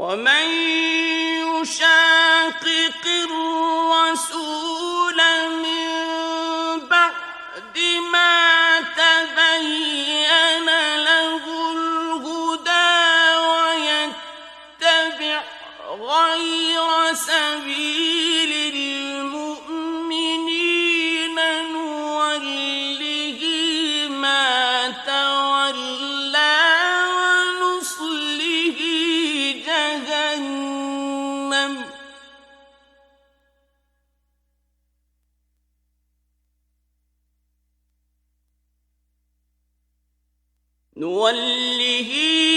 ومن يشاقق الرسول من بعد ما تبين له الهدى ويتبع غير سبيل المؤمنين نوله ما تولى ونصله جهنم نوله